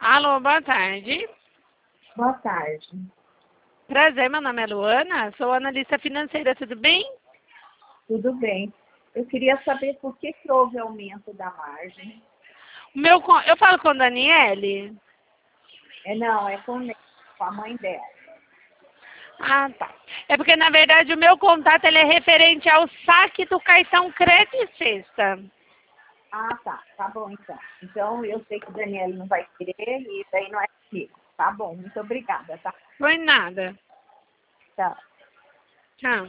Alô, boa tarde. Boa tarde. Prazer, meu nome é Luana, sou analista financeira, tudo bem? Tudo bem. Eu queria saber por que houve aumento da margem. Eu falo com a Daniele? Não, é com a mãe dela. Ah, tá. É porque, na verdade, o meu contato ele é referente ao saque do cartão crédito e sexta. Ah, tá. Tá bom, então. Então, eu sei que o Daniel não vai querer e daí não é comigo. Tá bom, muito obrigada, tá? Foi nada. Tchau. Tchau.